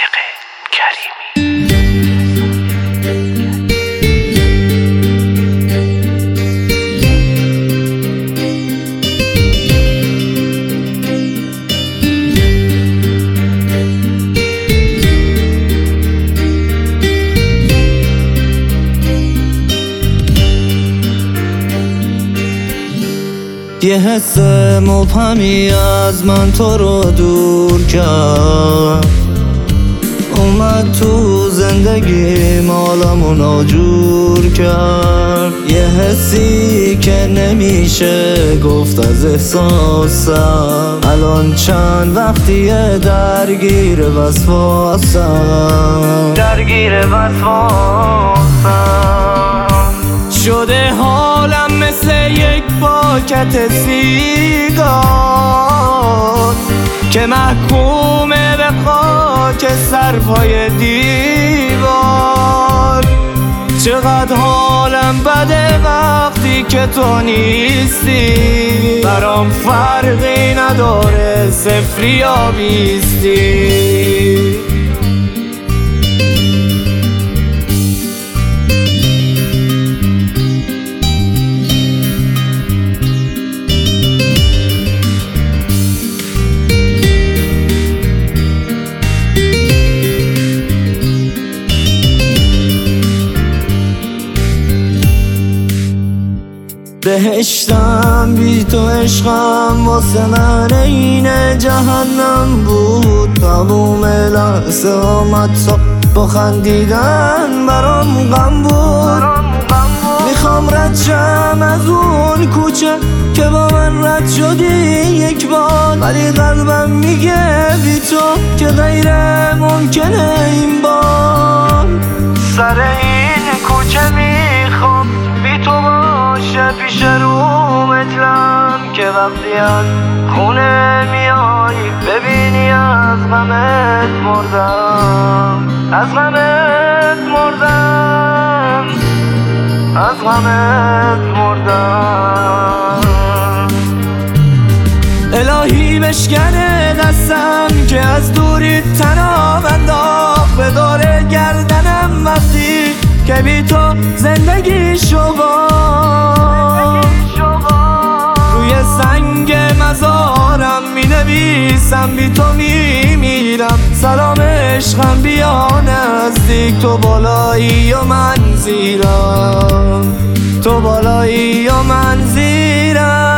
کریمی. یه حس مبهمی از من تو رو دور کرد، اومد تو زندگی مالمو ناجور کرد. یه حسی که نمیشه گفت از احساسم، الان چند وقتیه درگیر وسواسم، شده حالم مثل یک پاکت سیگار که محکومه به خاک سرپای دیوار. چقدر حالم بده وقتی که تو نیستی، برام فرقی نداره صفری یا بیستی. بهشتم بی تو عشقم واسه من این جهنم بود. تموم لحظه آمد تا با خندیدن برام غم بود. میخوام رد شم از اون کوچه که با من رد شدی یک بار، ولی قلبم میگه بی تو که غیر ممکنه این بار. سر این کوچه میخوام بی تو باشه پیش رومتلم، که وقتی از خونه میای ببینی از غمت مردم، از غمت مردم، از غمت مردم. الهی بشکنه دستم که از دوری تناب انداخت به دور گردنم وقتی که بی تو زندگی شبا. روی سنگ مزارم می نویسم بی تو می میرم، سلام عشقم بیا نزدیک، تو بالایی و من زیرم، تو بالایی و من زیرم.